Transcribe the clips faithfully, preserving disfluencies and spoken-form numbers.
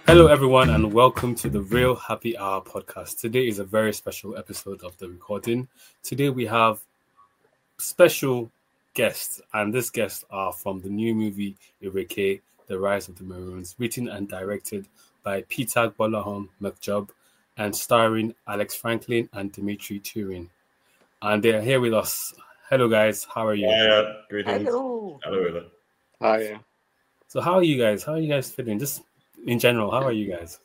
Hello, everyone, and welcome to the Real Happy Hour podcast. Today is a very special episode of the recording. Today we have special guests, and these guests are from the new movie Ireke, The Rise of the Maroons, written and directed by Peter Gbolahan McJob and starring Alex Franklin and Dimitri Turin. And they're here with us. Hello, guys. How are you? Hiya, greetings. Hello. Hello. Hiya. So, how are you guys? How are you guys feeling? Just in general, how are you guys?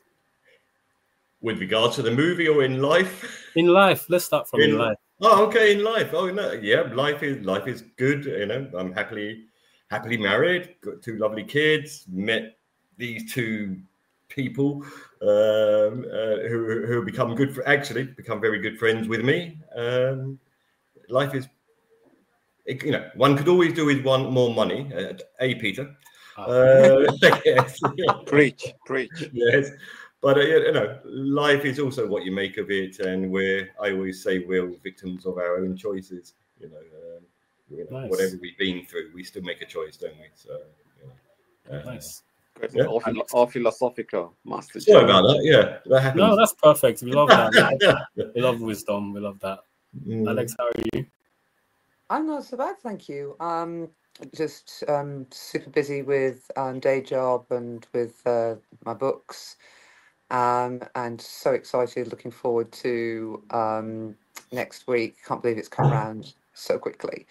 With regard to the movie or in life? In life, let's start from in, In- life. Oh, okay, in life. Oh no, yeah, life is life is good. You know, I'm happily happily married, got two lovely kids. Met these two people um, uh, who who have become good for actually become very good friends with me. Um, life is, it, you know, one could always do with one more money. Uh, a Peter. Ah. Uh, yes. Preach, preach. Yes, but uh, you know, life is also what you make of it, and we're I always say we're all victims of our own choices. You know, um, you know Nice. whatever we've been through, we still make a choice, don't we? So, you know, uh, Nice. Great. Yeah. All, philo- all philosophical, Master. Sorry Jay. about that. Yeah, that happens. No, that's perfect. We love that. We love wisdom. We love that. Mm. Alex, how are you? I'm not so bad, thank you. Um, just um, super busy with um, day job and with uh, my books, um, and so excited. Looking forward to um, next week. Can't believe it's come around so quickly.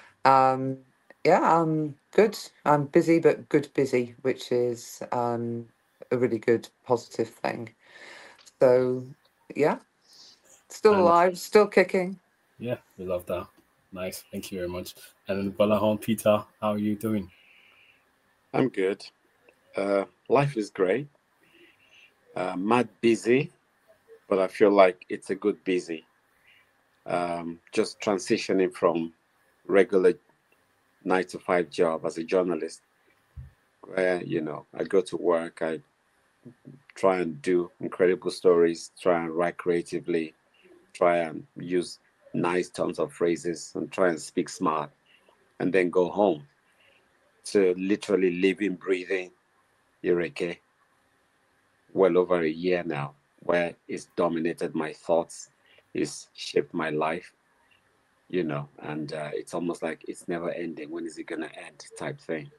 Um, yeah, I'm good. I'm busy, but good busy, which is um, a really good positive thing. So, yeah, still And- alive, still kicking. Yeah, we love that. Nice. Thank you very much. And Gbolahan, Peter, how are you doing? I'm good. Uh, life is great. Uh, mad busy, but I feel like it's a good busy. Um, just transitioning from regular nine to five job as a journalist, where you know I go to work, I try and do incredible stories, try and write creatively, try and use nice turns of phrases, and try and speak smart, and then go home to literally living, breathing Ireke well over a year now, where it's dominated my thoughts, it's shaped my life, you know, and uh, it's almost like it's never ending. When is it going to end type thing?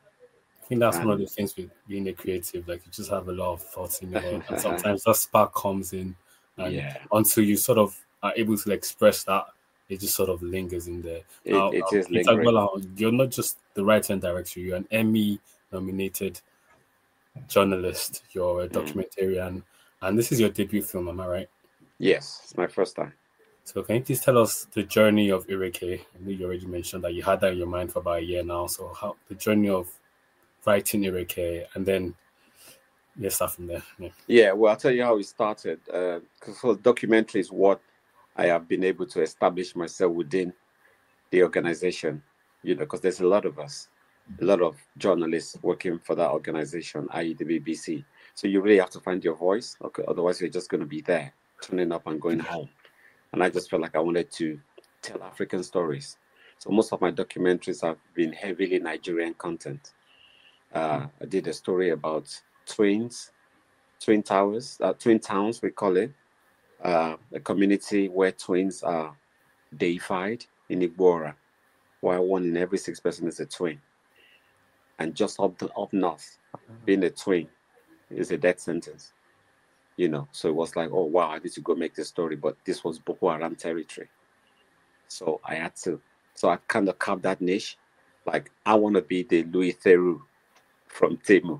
I think that's one of And- the things with being a creative. Like, you just have a lot of thoughts in your head, and sometimes that spark comes in, and Yeah, until you sort of are able to express that, it just sort of lingers in there. it, Now, it uh, is Peter lingering. Gbolahan, you're not just the writer and director, you're an Emmy-nominated journalist, you're a Mm. documentarian, and this is your debut film, am I right? Yes, it's my first time. So can you please tell us the journey of Ireke? I know you already mentioned that you had that in your mind for about a year now. So how the journey of writing Ireke, and then let's start from there. Yeah. Yeah, well, I'll tell you how it started. Because uh, documentary is what I have been able to establish myself within the organization, you know, because there's a lot of us, a lot of journalists working for that organization, that is the B B C. So you really have to find your voice, okay? Otherwise you're just going to be there, turning up and going home. And I just felt like I wanted to tell African stories. So most of my documentaries have been heavily Nigerian content. Uh, I did a story about twins, twin towers, uh, twin towns, we call it, uh, a community where twins are deified in Igbora, while one in every six person is a twin. And just up the, up north, being a twin is a death sentence. You know, so it was like, oh wow, I need to go make this story, but this was Boko Haram territory. So I had to, so I kind of carved that niche. Like, I want to be the Louis Theroux from Temu.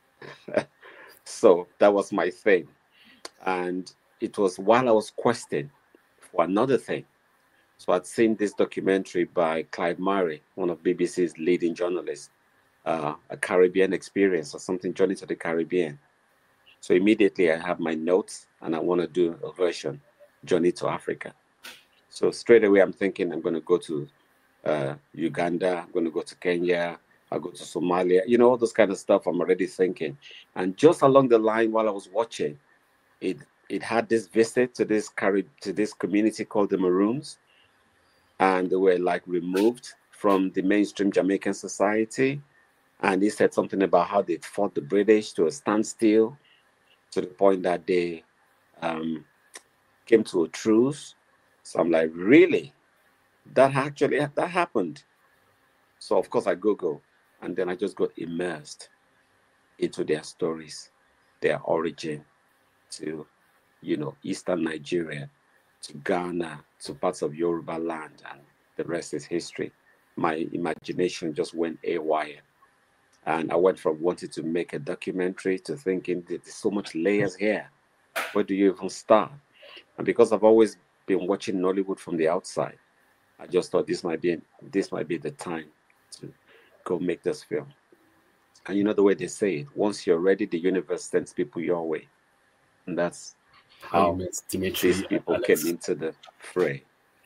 So that was my thing. And it was while I was questing for another thing. So I'd seen this documentary by Clive Murray, one of B B C's leading journalists, uh, A Caribbean Experience or something, Journey to the Caribbean. So immediately I have my notes and I want to do a version, Journey to Africa. So straight away I'm thinking I'm going to go to uh, Uganda, I'm going to go to Kenya, I'll go to Somalia, you know, all those kind of stuff I'm already thinking. And just along the line while I was watching, it it had this visit to this Carib- to this community called the Maroons. And they were like removed from the mainstream Jamaican society. And he said something about how they fought the British to a standstill. to the point that they um, came to a truce. So I'm like, really? That actually that happened. So of course I Google, and then I just got immersed into their stories, their origin to, you know, Eastern Nigeria, to Ghana, to parts of Yoruba land, and the rest is history. My imagination just went haywire. And I went from wanting to make a documentary to thinking there's so much layers here. Where do you even start? And because I've always been watching Nollywood from the outside, I just thought this might be this might be the time to go make this film. And you know the way they say it, once you're ready, the universe sends people your way. And that's How you how met Dimitri these people and Alex. came into the fray.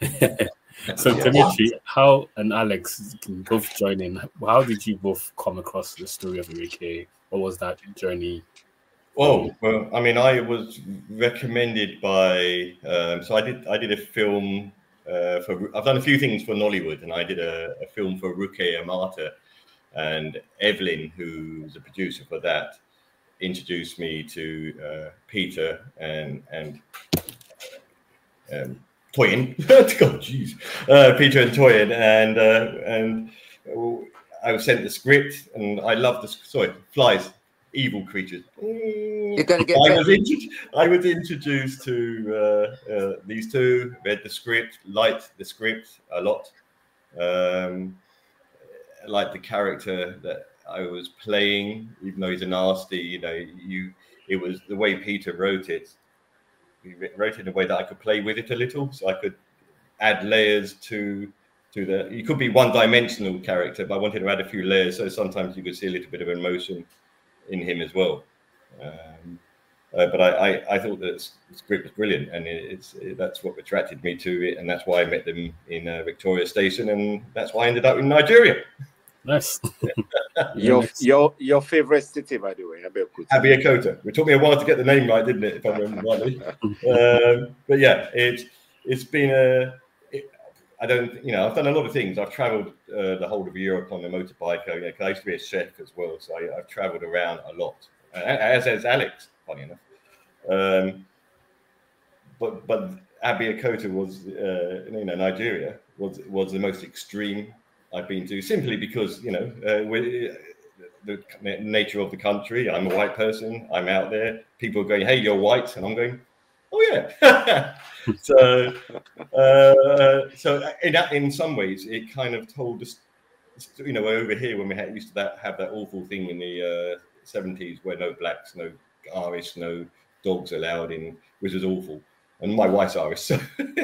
So Yeah. Dimitri, how and Alex can both join in. How did you both come across the story of Enrique? What was that journey? Oh, well, I mean, I was recommended by. Um, so I did. I did a film uh, for. I've done a few things for Nollywood, and I did a, a film for Ruke Amata, and Evelyn, who's a producer for that, introduced me to uh, Peter and and um, Toyin. God, jeez, uh, Peter and Toyin, and uh, and I was sent the script, and I loved the sorry flies. Evil creatures. You're going to get I bit. was, int- I was introduced to uh, uh, these two, read the script, liked the script a lot, um, liked the character that I was playing, even though he's a nasty, you know, you. It was the way Peter wrote it. He wrote it in a way that I could play with it a little, so I could add layers to to the. You could be one-dimensional character, but I wanted to add a few layers, so sometimes you could see a little bit of emotion in him as well. Um, uh, but I, I, I thought that the script was brilliant, and it, it's it, that's what attracted me to it, and that's why I met them in uh, Victoria Station, and that's why I ended up in Nigeria. Nice. Your Next. your your favorite city, by the way, Abeokuta. Abeokuta. It took me a while to get the name right, didn't it? If I remember rightly. um, but yeah, it's it's been a. It, I don't, you know, I've done a lot of things. I've travelled uh, the whole of Europe on a motorbike. You know, 'cause I used to be a chef as well, so I, I've travelled around a lot. Uh, as has Alex, funny enough. Um, but but Abeokuta was, uh, you know, Nigeria was was the most extreme I've been to, simply because, you know, uh, we, the nature of the country. I'm a white person. I'm out there. People are going, "Hey, you're white," and I'm going, "Oh yeah." so, uh, so in in some ways, it kind of told us, you know, over here when we had, used to that, have that awful thing in the uh, seventies where no blacks, no Irish, no dogs allowed in, which was awful. And my wife's Irish, so,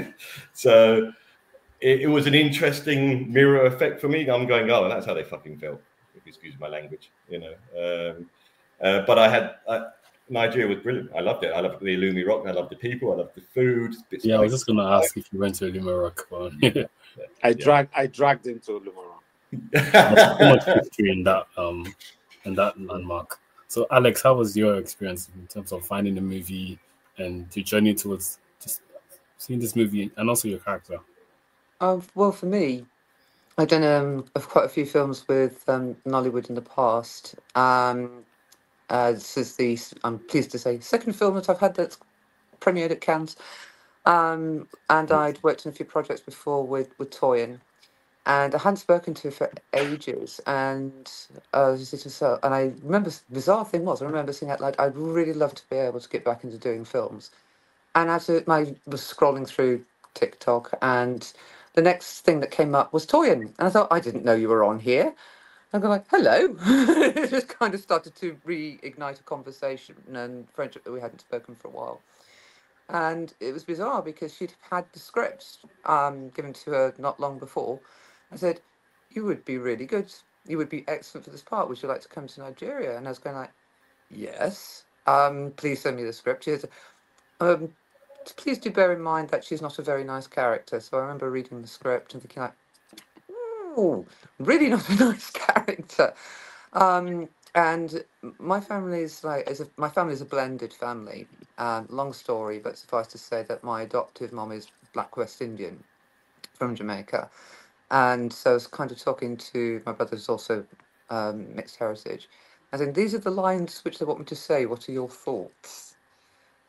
so it, it was an interesting mirror effect for me. I'm going, oh, that's how they fucking felt, if you excuse my language, you know. Um, uh, but I had uh, Nigeria was brilliant. I loved it. I loved the Illumi Rock. I loved the people. I loved the food. Bits Yeah, I of was just gonna ask if you went to Illumi Rock. Well, I dragged I dragged him to Lumoro. there's so much history in that um in that landmark. So Alex, how was your experience in terms of finding the movie and your journey towards just seeing this movie and also your character? Um, well, for me, I've done um, of quite a few films with um, Nollywood in the past. Um, uh, this is the, I'm pleased to say, second film that I've had that's premiered at Cannes. Um, and I'd worked on a few projects before with, with Toyin. And I hadn't spoken to her for ages. And uh, it was, uh, and I remember, the bizarre thing was, I remember saying out loud, I'd really love to be able to get back into doing films. And as I my, was scrolling through TikTok, and the next thing that came up was Toyin. And I thought, I didn't know you were on here. I'm going like, hello. It just kind of started to reignite a conversation and friendship that we hadn't spoken for a while. And it was bizarre because she'd had the script um, given to her not long before. I said, you would be really good. You would be excellent for this part. Would you like to come to Nigeria? And I was going like, yes. Um, please send me the script. She said, um, please do bear in mind that she's not a very nice character. So I remember reading the script and thinking like, oh, really not a nice character. Um, and my family's like, is a, my family's a blended family. Um, long story, but suffice to say that my adoptive mom is Black West Indian from Jamaica. And so I was kind of talking to my brother's also um, mixed heritage. I think these are the lines which they want me to say. What are your thoughts?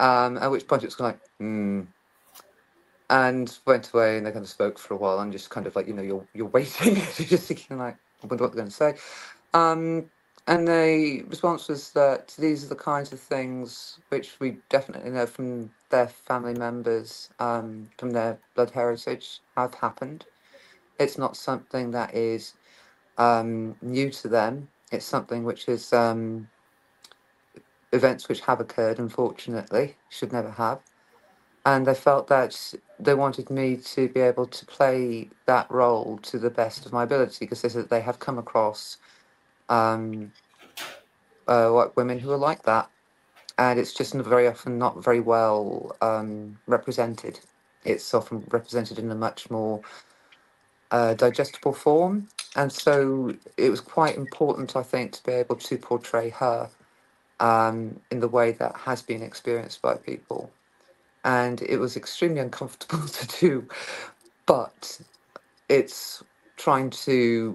Um, at which point it's kind of like, hmm. And went away, and they kind of spoke for a while, and just kind of like, you know, you're you're waiting, you're just thinking like, I wonder what they're going to say. Um, and the response was that these are the kinds of things which we definitely know from their family members, um, from their blood heritage, have happened. It's not something that is um, new to them. It's something which is um, events which have occurred, unfortunately, should never have. And they felt that they wanted me to be able to play that role to the best of my ability, because they said they have come across um, uh, white women who are like that, and it's just not very often not very well um, represented. It's often represented in a much more uh, digestible form, and so it was quite important, I think, to be able to portray her um, in the way that has been experienced by people. And it was extremely uncomfortable to do, but it's trying to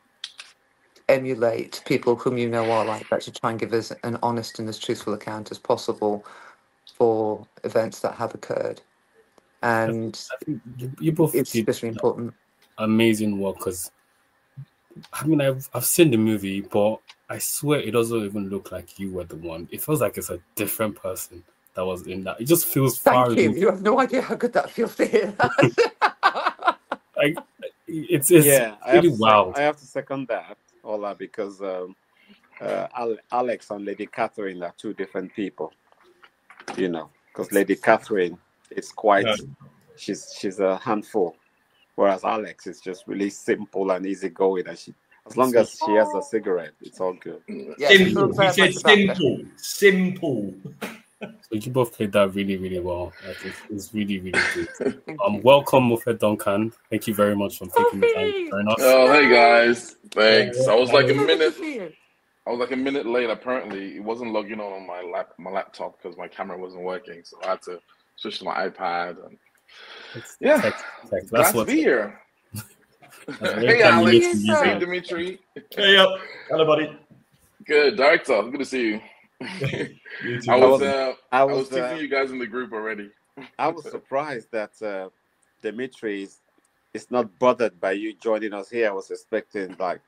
emulate people whom you know are like that, to try and give us an honest and as truthful account as possible for events that have occurred. And I think you, you both it's did especially important. amazing work, because I mean, I've I've seen the movie, but I swear it doesn't even look like you were the one. It feels like it's a different person that was in that. It just feels far Thank you. removed. You have no idea how good that feels to hear that. Like it's it's Yeah, I have, really to sec- wild. I have to second that, Ola, because um, uh, Al- Alex and Lady Catherine are two different people. You know, because Lady Catherine is quite, No. she's she's a handful, whereas Alex is just really simple and easygoing, and she, as long as she has a cigarette, it's all good. Yeah, Simple. so He said that's about it. simple. Simple. So you both played that really, really well. Like it's, it's really, really good. Thank Um, you. welcome, Mofe Duncan. Thank you very much for taking the time to join us. Oh, hey guys. Thanks. I was like a So good to minute. see you. I was like a minute late. Apparently, it wasn't logging on on my lap, my laptop because my camera wasn't working. So I had to switch to my iPad. And It's yeah, tech, tech. glad That's to what. be here. That's Hey, anytime you need Alex. to use Yes, Hey, it. Dimitri. Hey up. Hello, buddy. Good, director. Good to see you. You too. I I was, was- uh, I I was, was teasing uh, you guys in the group already. I was surprised that uh, Dimitri is, is not bothered by you joining us here. I was expecting like,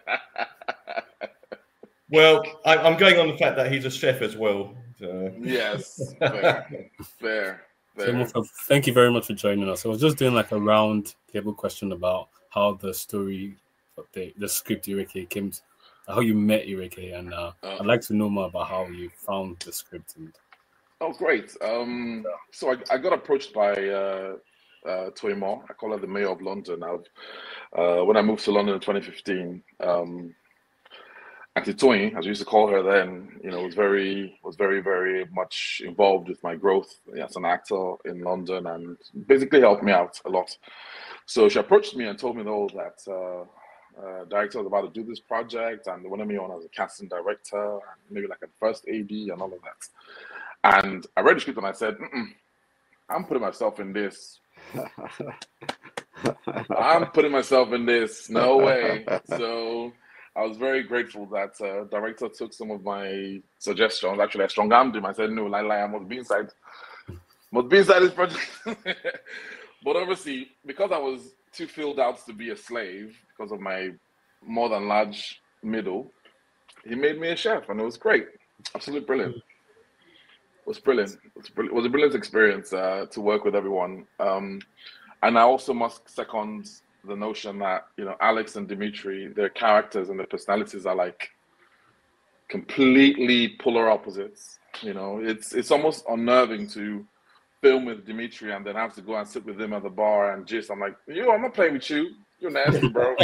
Well, I, I'm going on the fact that he's a chef as well. So. Yes, fair, fair, So, fair. Mofe, thank you very much for joining us. I was just doing like a round table question about how the story, of the the script Ireke came, to, how you met Ireke, and uh, Uh, I'd like to know more about how you found the script. And Oh, great. Um, so I, I got approached by uh, uh, Toy Moore. I call her the mayor of London. I've, uh, when I moved to London in twenty fifteen, um, Auntie Toy, as we used to call her then, you know, was very, was very, very much involved with my growth as an actor in London, and basically helped me out a lot. So she approached me and told me all that uh, uh, director was about to do this project, and they wanted me on as a casting director, and maybe like a first A D and all of that. And I read the script and I said, Mm-mm, I'm putting myself in this. I'm putting myself in this. No way. So I was very grateful that uh, director took some of my suggestions. Actually, I strong armed him. I said, no, lie, lie, I must be inside. Must be inside this project. But obviously, because I was too filled out to be a slave because of my more than large middle, he made me a chef, and it was great. Absolutely brilliant. It was brilliant. It was, brilliant. It was a brilliant experience uh, to work with everyone. Um, and I also must second the notion that, you know, Alex and Dimitri, their characters and their personalities are like completely polar opposites. You know, it's it's almost unnerving to film with Dimitri and then have to go and sit with him at the bar and just, I'm like, yo, I'm not playing with you. You're nasty, bro.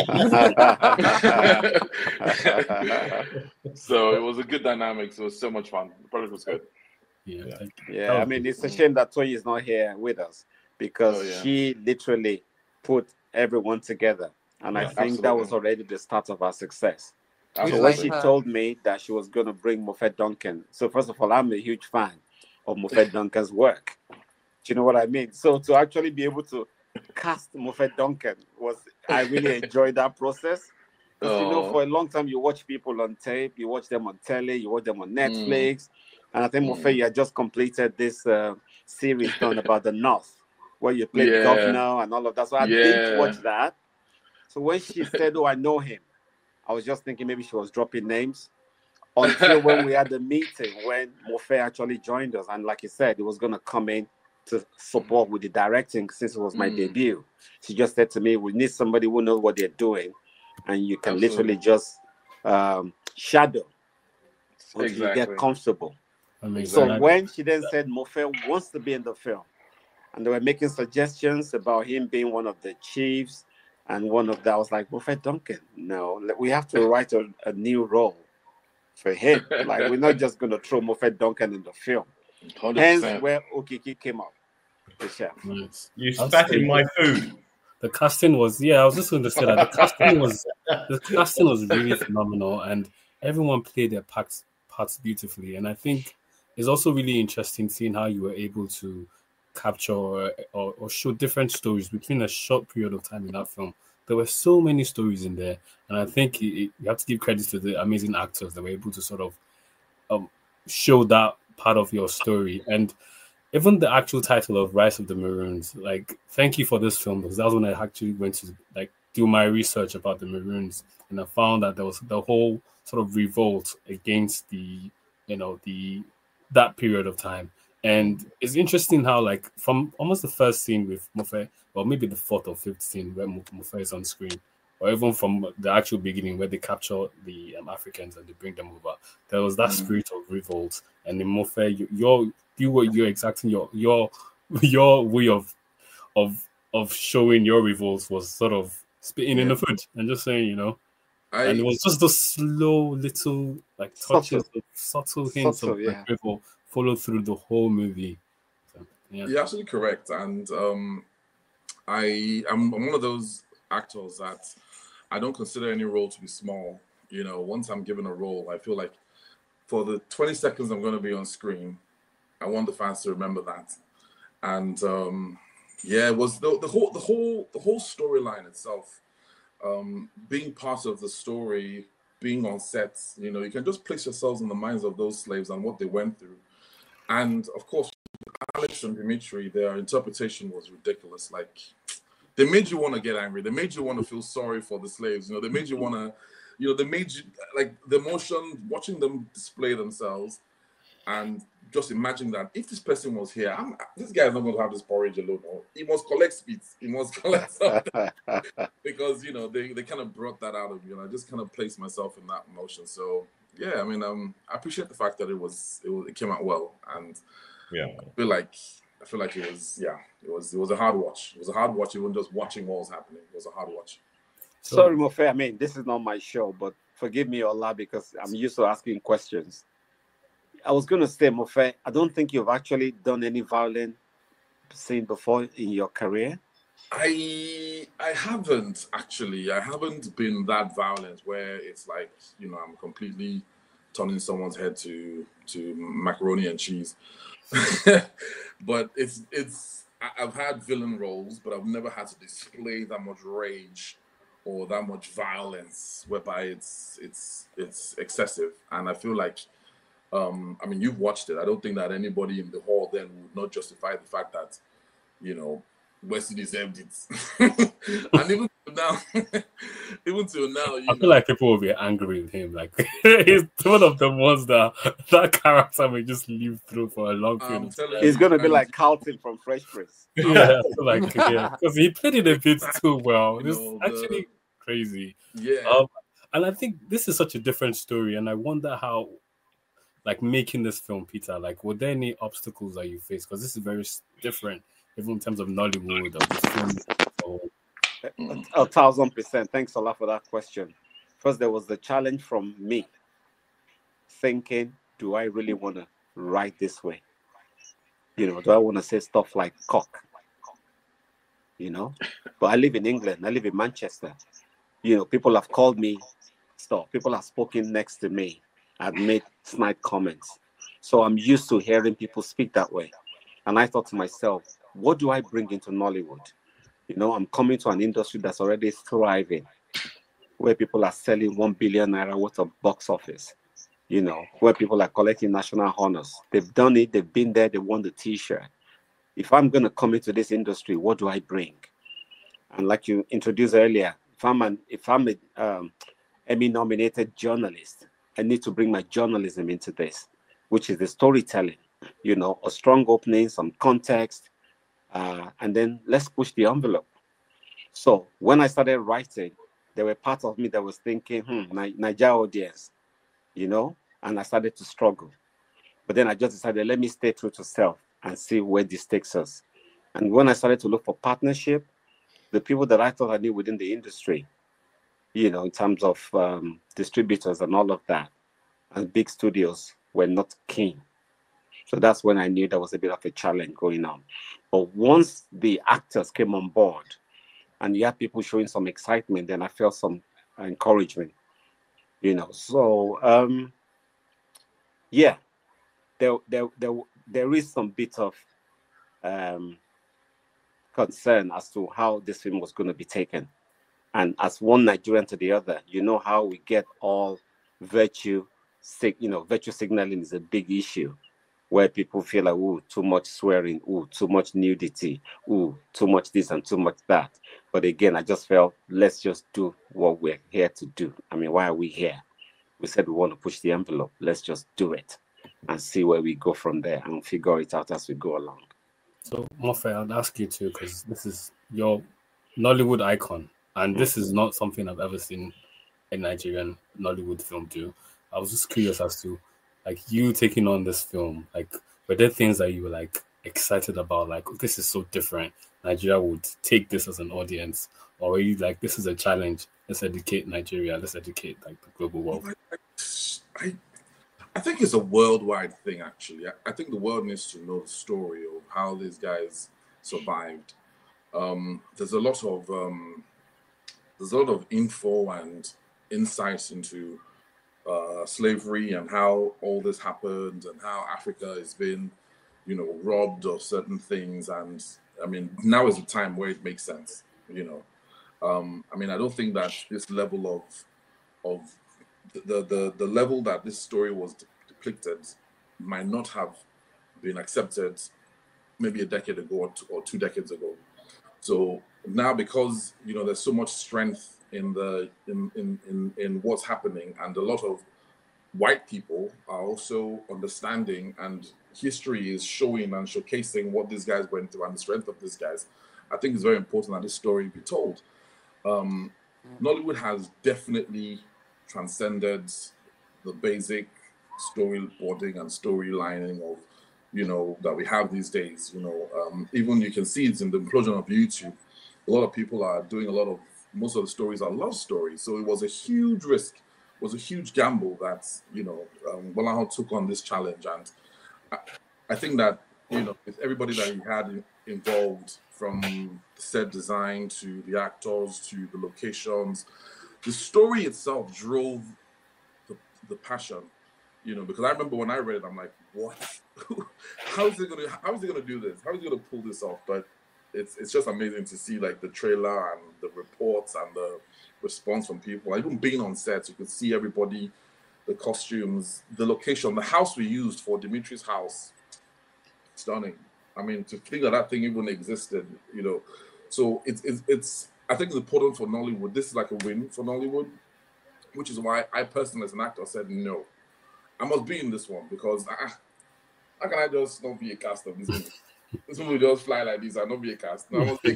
So it was a good dynamic. So it was so much fun. The project was good. yeah, Yeah. thank you. yeah, I mean, it's a shame that Toy is not here with us because Oh, yeah. she literally put everyone together. And I Yeah, think that was absolutely. already the start of our success. So We when blame she her. told me that she was going to bring Mofe Duncan, so first of all, I'm a huge fan of Mofe Duncan's work. Do you know what I mean? So to actually be able to cast Mofe Duncan was, I really enjoyed that process. Because, you know, Oh. for a long time, you watch people on tape, you watch them on telly, you watch them on Netflix. And I think Mm. Mofe, you had just completed this uh, series done about the North, where you played Yeah. governor and all of that. So I Yeah. didn't watch that. So when she said, "Oh, I know him," I was just thinking maybe she was dropping names. Until when we had the meeting, when Mofe actually joined us, and like you said, he was gonna come in to support with the directing since it was my Mm. debut. She just said to me, "We need somebody who knows what they're doing, and you can Absolutely. literally just um, shadow until you Exactly. get comfortable." Amazing. So And I- when she then said Mofe wants to be in the film, and they were making suggestions about him being one of the chiefs and one of that, I was like, Mofe Duncan, no, we have to write a, a new role for him. Like, we're not just going to throw Mofe Duncan in the film. one hundred Hence percent. where Okiki came up, the chef. Nice. You I'll spat say in my the- food. The casting was, yeah, I was just going to say that the casting was, the casting was really phenomenal, and everyone played their parts parts beautifully. And I think it's also really interesting seeing how you were able to capture or, or, or show different stories between a short period of time in that film. There were so many stories in there, and I think it, it, you have to give credit to the amazing actors that were able to sort of um, show that part of your story. And even the actual title of Rise of the Maroons, like, thank you for this film, because that was when I actually went to like do my research about the Maroons, and I found that there was the whole sort of revolt against the, you know, the that period of time. And it's interesting how, like, from almost the first scene with Mofe, or maybe the fourth or fifth scene where Mo- Mofe is on screen, or even from the actual beginning where they capture the um, Africans and they bring them over, there was that Mhm. spirit of revolt. And in Mofe, you, you're you were you're exacting your your your way of of of showing your revolt was sort of spitting in Yeah. the foot and just saying, you know, I, and it was just those slow little like touches Subtle. of subtle hints Subtle, of yeah. like revolt followed through the whole movie. So, yeah. You're absolutely correct, and um, I am I'm one of those actors that I don't consider any role to be small. You know, once I'm given a role, I feel like for the twenty seconds I'm going to be on screen, I want the fans to remember that. And um, yeah, it was the, the whole the whole the whole storyline itself, um, being part of the story, being on set. You know, you can just place yourselves in the minds of those slaves and what they went through. And of course, Alex and Dimitri, their interpretation was ridiculous. Like, they made you want to get angry. They made you want to feel sorry for the slaves. You know, they made you want to, you know, they made you, like, the emotion, watching them display themselves, and just imagine that if this person was here, I'm, this guy is not going to have this porridge alone. Or he must collect speeds. He must collect something. Because, you know, they, they kind of brought that out of you, and I just kind of placed myself in that emotion. So, yeah, I mean, um, I appreciate the fact that it was, it, was, it came out well, and Yeah. I feel like I feel like it was, yeah, it was it was a hard watch. It was a hard watch, even just watching what was happening. It was a hard watch. So- Sorry, Mofe. I mean, this is not my show, but forgive me, Ola, because I'm used to asking questions. I was going to say, Mofe, I don't think you've actually done any violent scene before in your career. I I haven't actually. I haven't been that violent where it's like, you know, I'm completely turning someone's head to to macaroni and cheese. But it's it's I- I've had villain roles, but I've never had to display that much rage or that much violence whereby it's it's it's excessive. And I feel like um I mean, you've watched it. I don't think that anybody in the hall then would not justify the fact that, you know, Wesley deserved it. And even till now, even till now, you I know, feel like people will be angry with him. Like, he's one of the ones that that character may just live through for a long period I'm of time. telling He's you, going to be and- like Carlton from Fresh Prince. Yeah, I feel like, yeah, because he played it a bit too well. You It's know, the- actually crazy. yeah. Um, and I think this is such a different story, and I wonder how, like, making this film, Peter, like, were there any obstacles that you faced? Because this is very s- different, even in terms of Nollywood or just film. So, A, a thousand percent. Thanks a lot for that question. First, there was the challenge from me thinking, do I really want to write this way? You know, do I want to say stuff like cock? You know, but I live in England. I live in Manchester. You know, people have called me stuff. People have spoken next to me. I've made snide comments. So I'm used to hearing people speak that way. And I thought to myself, what do I bring into Nollywood? You know, I'm coming to an industry that's already thriving, where people are selling one billion naira worth of box office. you know, where people are collecting national honors. They've done it, they've been there, they won the t-shirt. If I'm going to come into this industry, what do I bring? And like you introduced earlier, if I'm an if I'm a um, Emmy-nominated journalist, I need to bring my journalism into this, which is the storytelling. You know, a strong opening, some context, uh, and then let's push the envelope. So when I started writing, there were parts of me that was thinking, hmm, Nigeria audience, you know, and I started to struggle. But then I just decided, let me stay true to self and see where this takes us. And when I started to look for partnership, the people that I thought I knew within the industry, you know, in terms of um, distributors and all of that, and big studios were not keen. So that's when I knew there was a bit of a challenge going on. But once the actors came on board and you had people showing some excitement, then I felt some encouragement, you know. So, um, yeah, there, there, there, there is some bit of um, concern as to how this film was going to be taken. And as one Nigerian to the other, you know how we get all virtue, you know, virtue signaling is a big issue, where people feel like, ooh, too much swearing, ooh, too much nudity, ooh, too much this and too much that. But again, I just felt, let's just do what we're here to do. I mean, why are we here? We said we want to push the envelope. Let's just do it and see where we go from there and figure it out as we go along. So, Mofe, I'd ask you too, because this is your Nollywood icon. And this is not something I've ever seen a Nigerian Nollywood film do. I was just curious as to, like, you taking on this film. Like, were there things that you were, like, excited about? Like, this is so different. Nigeria would take this as an audience. Or were you like, this is a challenge. Let's educate Nigeria. Let's educate, like, the global world. I, I, I think it's a worldwide thing, actually. I, I think the world needs to know the story of how these guys survived. Um, there's a lot of... Um, There's a lot of info and insights into uh, slavery and how all this happened and how Africa has been, you know, robbed of certain things. And I mean, now is the time where it makes sense, you know. Um, I mean, I don't think that this level of of the the the level that this story was depicted might not have been accepted maybe a decade ago or two, or two decades ago. So now, because you know there's so much strength in the in, in in in what's happening, and a lot of white people are also understanding, and history is showing and showcasing what these guys went through and the strength of these guys. I think it's very important that this story be told. Um, Nollywood has definitely transcended the basic storyboarding and storylining of, you know, that we have these days. You know, um, even you can see it's in the implosion of YouTube. A lot of people are doing a lot of, most of the stories are love stories. So it was a huge risk, it was a huge gamble that, you know, um, Bolahan took on this challenge. And I, I think that, you know, with everybody that he had involved, from set design to the actors to the locations, the story itself drove the, the passion, you know, because I remember when I read it, I'm like, what? how is it gonna how is it gonna do this? How is it gonna pull this off? But it's it's just amazing to see like the trailer and the reports and the response from people. Even being on set, you could see everybody, the costumes, the location, the house we used for Dimitri's house, stunning. I mean, to think that that thing even existed, you know. So it's it's, it's I think it's important for Nollywood. This is like a win for Nollywood, which is why I personally, as an actor, said no. I must be in this one, because I, how can I just not be a cast of this movie? This movie just fly like this and not be a cast. No, I must be a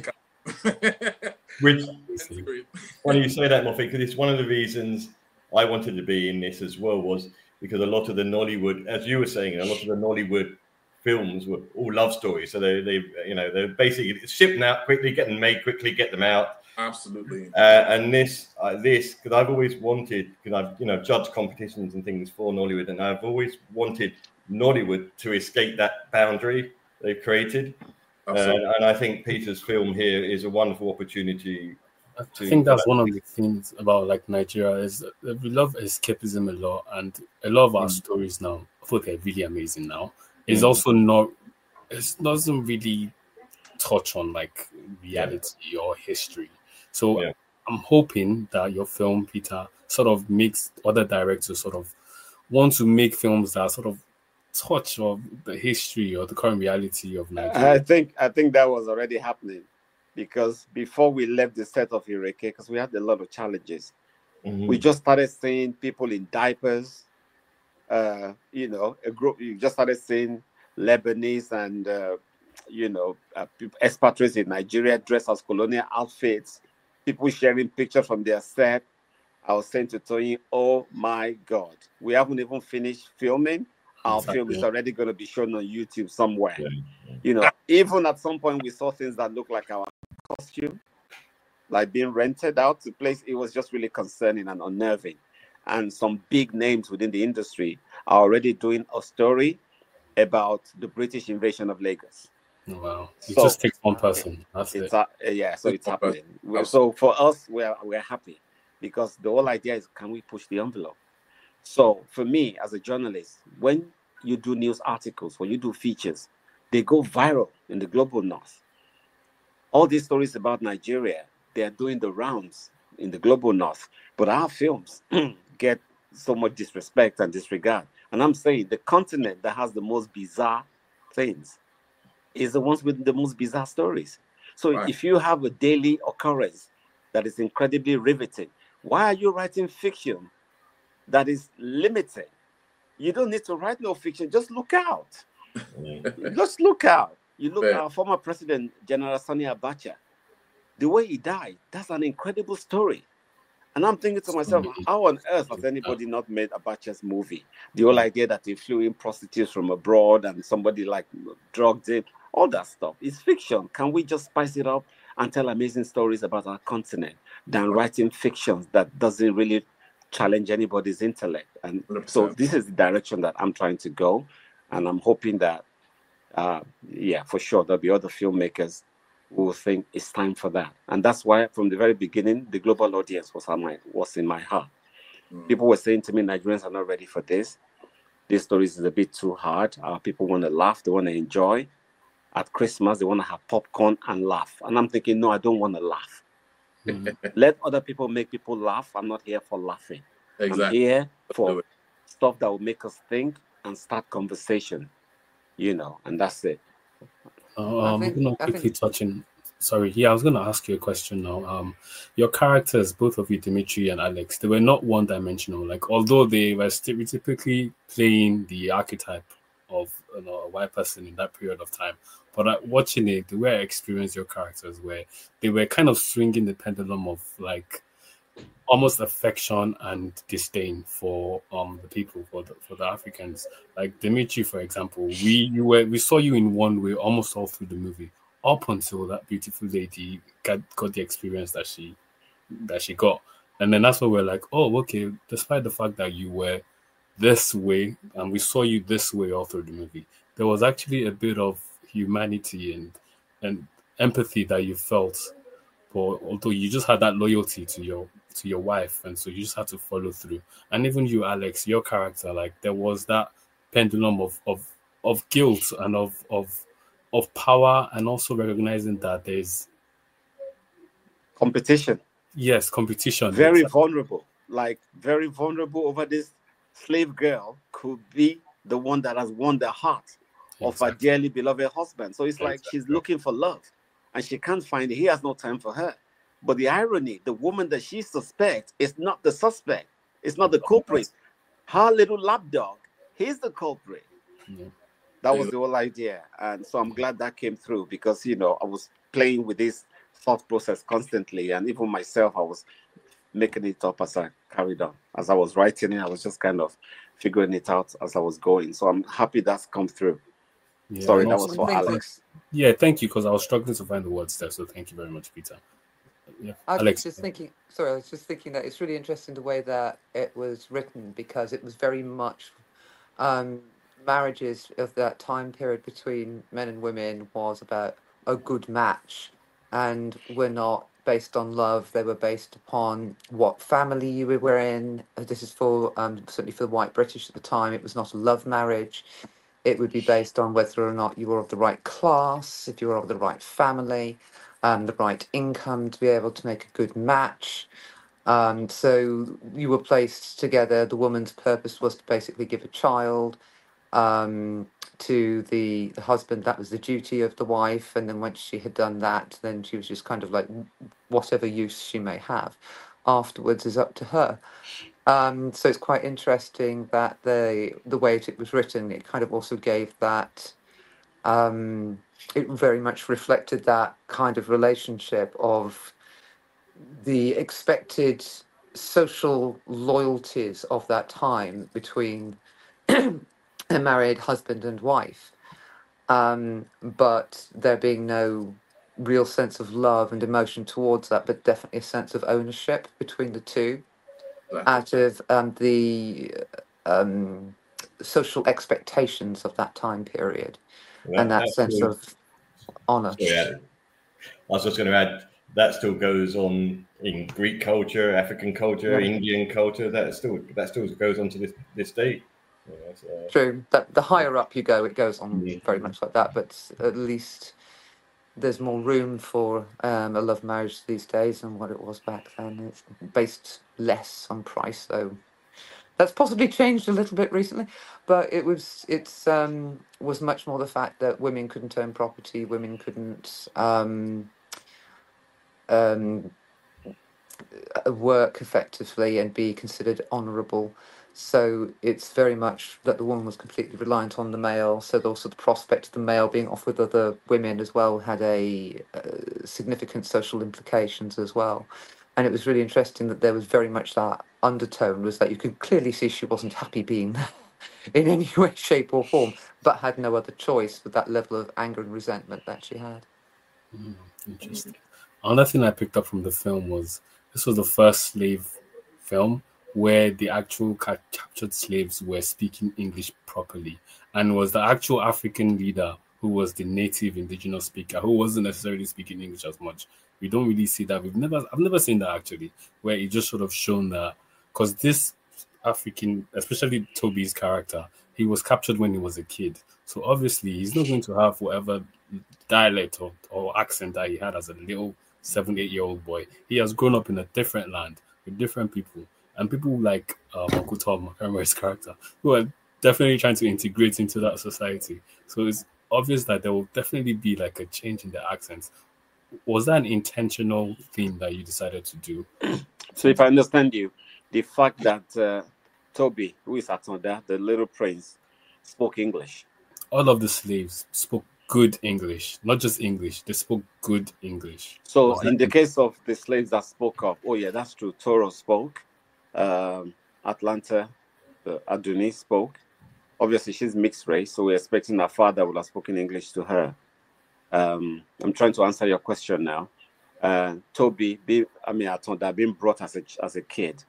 cast. Which, when you say that, Mofe, because it's one of the reasons I wanted to be in this as well, was because a lot of the Nollywood, as you were saying, a lot of the Nollywood films were all love stories. So they, they you know, they're basically shipping out quickly, getting made quickly, get them out. Absolutely. Uh, and this, uh, this, because I've always wanted, because I've, you know, judged competitions and things for Nollywood, and I've always wanted Nollywood to escape that boundary they've created. Uh, and I think Peter's film here is a wonderful opportunity. I think that's one of the things about like Nigeria is that we love escapism a lot, and a lot of our mm. stories now, I thought they're really amazing now. It's mm. also not, it doesn't really touch on like reality yeah. or history. So yeah. I'm hoping that your film, Peter, sort of makes other directors sort of want to make films that sort of touch of the history or the current reality of I Nigeria? think I think that was already happening, because before we left the set of Ireke, because we had a lot of challenges, Mhm. we just started seeing people in diapers. Uh, you know, a group. You just started seeing Lebanese and uh, you know uh, peop- expatriates in Nigeria dressed as colonial outfits. People sharing pictures from their set. I was saying to Tony, "Oh my God, we haven't even finished filming. Our film is Exactly. already going to be shown on YouTube somewhere." Yeah. You know, even at some point we saw things that look like our costume, like being rented out to place. It was just really concerning and unnerving. And some big names within the industry are already doing a story about the British invasion of Lagos. Wow. It So just takes one person. That's it's it. uh, yeah, so It's it's one person. happening. We're- So for us, we're we're happy, because the whole idea is, can we push the envelope? So for me as a journalist, when you do news articles, when you do features, they go viral in the global north. All these stories about Nigeria, they are doing the rounds in the global north, but our films get so much disrespect and disregard. And I'm saying the continent that has the most bizarre things is the ones with the most bizarre stories. So Right. if you have a daily occurrence that is incredibly riveting, why are you writing fiction that is limited? You don't need to write no fiction. Just look out. Mhm. Just look out. You look at Fair. our former president, General Sani Abacha. The way he died, that's an incredible story. And I'm thinking to myself, how on earth has anybody not made Abacha's movie? The whole idea that he flew in prostitutes from abroad and somebody like drugged him, all that stuff is fiction. Can we just spice it up and tell amazing stories about our continent than writing fictions that doesn't really challenge anybody's intellect? And one hundred so percent. this is the direction that I'm trying to go. And I'm hoping that, uh, yeah, for sure, there'll be other filmmakers who will think it's time for that. And that's why from the very beginning, the global audience was on my was in my heart. Mm. People were saying to me, Nigerians are not ready for this. This story is a bit too hard. Our people want to laugh, they want to enjoy. At Christmas, they want to have popcorn and laugh. And I'm thinking, no, I don't want to laugh. Mhm. Let other people make people laugh. I'm not here for laughing. I'm Exactly. here Do for it. stuff that will make us think and start conversation, you know, and that's it. Uh, I I'm think gonna I quickly think touch in. Sorry, yeah, I was gonna ask you a question now. Um, your characters, both of you, Dimitri and Alex, they were not one-dimensional. Like, although they were stereotypically playing the archetype of, you know, a white person in that period of time, but uh, watching it, the way I experienced your characters, where they were kind of swinging the pendulum of like almost affection and disdain for um the people, for the for the Africans. Like Dimitri, for example, we you were we saw you in one way almost all through the movie, up until that beautiful lady got got the experience that she that she got. And then that's when we're like, oh, okay, despite the fact that you were this way and we saw you this way all through the movie, there was actually a bit of humanity and and empathy that you felt, but although you just had that loyalty to your to your wife, and so you just had to follow through. And even you, Alex, your character, like there was that pendulum of of of guilt and of of of power, and also recognizing that there's Competition. yes competition. Very Exactly. vulnerable, like very vulnerable over this slave girl could be the one that has won the heart of her Exactly. dearly beloved husband. So it's like she's Exactly. looking for love and she can't find it. He has no time for her. But the irony, the woman that she suspects is not the suspect, it's not the culprit. Her little lapdog, he's the culprit. Yeah. That was the whole idea. And so I'm glad that came through, because, you know, I was playing with this thought process constantly. And even myself, I was making it up as I carried on. As I was writing it, I was just kind of figuring it out as I was going. So I'm happy that's come through. Yeah, Sorry, and that also- was for Thank you. Alex. yeah, thank you, because I was struggling to find the words there. So thank you very much, Peter. Yeah, I was Alex. just thinking, sorry, I was just thinking that it's really interesting the way that it was written, because it was very much um, marriages of that time period between men and women was about a good match, and were not based on love. They were based upon what family you were in. Uh, This is for um, certainly for the white British at the time. It was not a love marriage. It would be based on whether or not you were of the right class, if you were of the right family, um, the right income to be able to make a good match. Um, so you were placed together. The woman's purpose was to basically give a child um, to the, the husband. That was the duty of the wife. And then once she had done that, then she was just kind of like, whatever use she may have afterwards is up to her. Um, so it's quite interesting that the the way it was written, it kind of also gave that. Um, it very much reflected that kind of relationship of the expected social loyalties of that time between a married husband and wife, um, but there being no real sense of love and emotion towards that, but definitely a sense of ownership between the two, out of um, the um, social expectations of that time period, That, and that that sense still, of honour. sorry, I was just going to add that still goes on in Greek culture, African culture, Yeah. Indian culture. That still that still goes on to this this day. You know, so, True. That the higher up you go, it goes on Mhm. very much like that. But at least there's more room for um, a love marriage these days than what it was back then. It's based less on price, so that's possibly changed a little bit recently. But it was it's um, was much more the fact that women couldn't own property, women couldn't um, um, work effectively and be considered honourable. So it's very much that the woman was completely reliant on the male. So also the prospect of the male being off with other women as well had a uh, significant social implications as well. And it was really interesting that there was very much that undertone, was that you could clearly see she wasn't happy being there in any way, shape or form, but had no other choice with that level of anger and resentment that she had. Mm, interesting. Another thing I picked up from the film was this was the first slave film where the actual ca- captured slaves were speaking English properly, and was the actual African leader who was the native indigenous speaker who wasn't necessarily speaking English as much. We don't really see that. We've never, I've never seen that actually, where it just sort of shown that because this African, especially Toby's character, he was captured when he was a kid, so obviously he's not going to have whatever dialect or, or accent that he had as a little seven, eight year old boy. He has grown up in a different land with different people. And people like um, Uncle Tom, I can't remember his character, who are definitely trying to integrate into that society. So it's obvious that there will definitely be like a change in the accents. Was that an intentional thing that you decided to do? So if I understand you, the fact that uh, Toby, who is Atonda, the little prince, spoke English. All of the slaves spoke good English, not just English. They spoke good English. So Was in that- the case of the slaves that spoke up, oh yeah, that's true. Toro spoke. Um, Atlanta, uh, Aduni spoke. Obviously, she's mixed race, so we're expecting her father will have spoken English to her. Um, I'm trying to answer your question now. Uh, Toby, be, I mean, Atonda, being brought as a as a kid.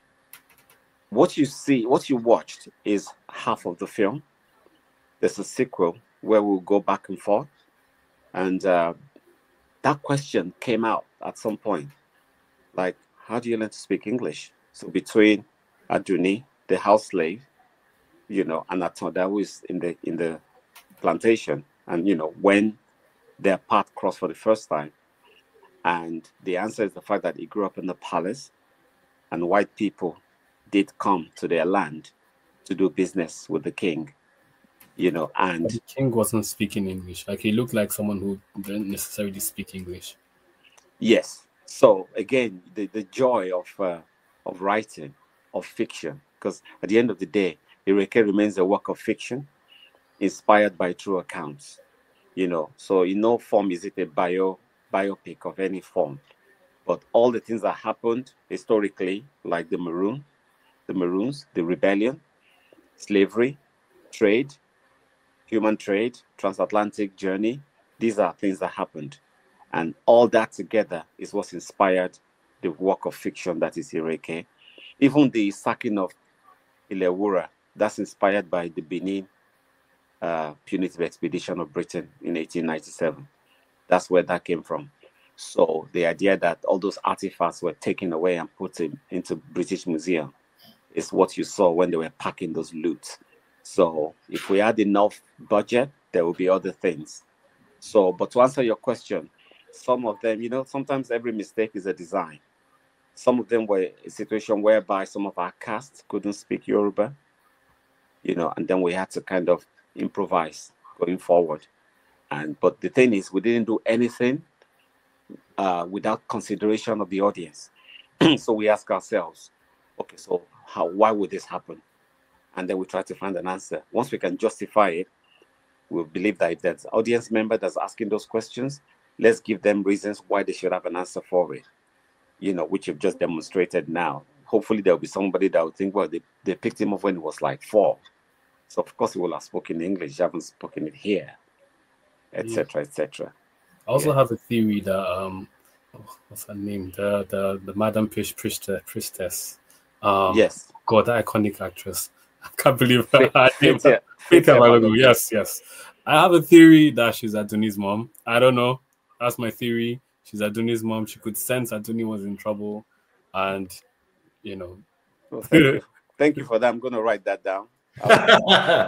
What you see, what you watched, is half of the film. There's a sequel where we'll go back and forth, and uh, that question came out at some point, like, how do you learn to speak English? So between Aduni, the house slave, you know, and Atonda, who is in the in the plantation, and you know, when their path crossed for the first time, and the answer is the fact that he grew up in the palace, and white people did come to their land to do business with the king, you know, and But the king wasn't speaking English. Like he looked like someone who didn't necessarily speak English. yes. So again, the, the joy of uh, of writing, of fiction, because at the end of the day, Ireke remains a work of fiction inspired by true accounts, you know. So in no form is it a bio biopic of any form, but all the things that happened historically, like the Maroon, the Maroons, the rebellion, slavery, trade, human trade, transatlantic journey, these are things that happened. And all that together is what inspired the work of fiction that is Ireke. Even the sacking of Ilewura, that's inspired by the Benin uh, punitive expedition of Britain in eighteen ninety-seven. That's where that came from. So the idea that all those artifacts were taken away and put in, into British Museum is what you saw when they were packing those loot. So if we had enough budget, there will be other things. So, but to answer your question, some of them, you know, sometimes every mistake is a design. Some of them were a situation whereby some of our cast couldn't speak Yoruba, you know, and then we had to kind of improvise going forward. And but the thing is, we didn't do anything uh, without consideration of the audience. So we ask ourselves, okay, so how, why would this happen? And then we try to find an answer. Once we can justify it, we believe that if there's an audience member that's asking those questions, let's give them reasons why they should have an answer for it, you know, which you've just demonstrated now. Hopefully there'll be somebody that will think, well, they, they picked him up when he was like four. So of course he will have spoken English, you haven't spoken it here, et cetera, et cetera. I also Yeah. have a theory that um, oh, what's her name? The the the Madame Priest, Priestess. Priestess. Um, Yes. God, that iconic actress. I can't believe her. Faith- name. Faith- Faith Faith Balogun. Balogun. Yes, yes. I have a theory that she's Adoni's mom. I don't know. That's my theory. She's Adoni's mom. She could sense Adoni was in trouble, and you know. Well, thank you. Thank you for that. I'm going to write that down. I'll,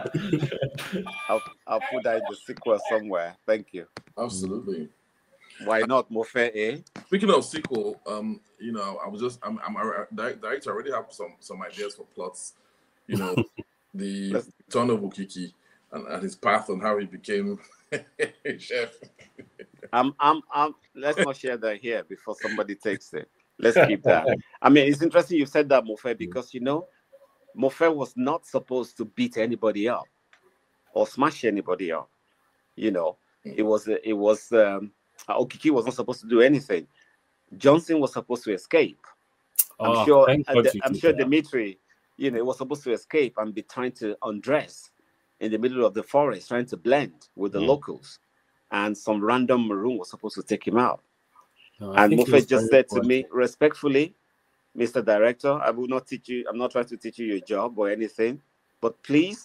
I'll, I'll put that in the sequel somewhere. Thank you. Absolutely. Why not Mofe, eh? Speaking of sequel, um, you know, I was just, I'm, I'm a director. I already have some, some ideas for plots. You know, the Let's- return of Okiki and, and his path on how he became a chef. I'm, I'm, I'm, let's not share that here before somebody takes it. Let's keep that. I mean, it's interesting you said that, Mofe, because, you know, Mofe was not supposed to beat anybody up or smash anybody up. You know, it was, it was, um, Okiki was not supposed to do anything. Johnson was supposed to escape. I'm Oh, sure, thank uh, God the- you I'm did sure that. Dimitri, you know, was supposed to escape and be trying to undress in the middle of the forest, trying to blend with the Mm. locals. And some random maroon was supposed to take him out. No, I And think he was Mofe just very said to me, respectfully, Mister Director, I will not teach you, I'm not trying to teach you your job or anything, but please,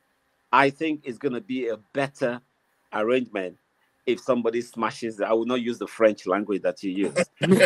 I think it's going to be a better arrangement if somebody smashes, I will not use the French language that you use.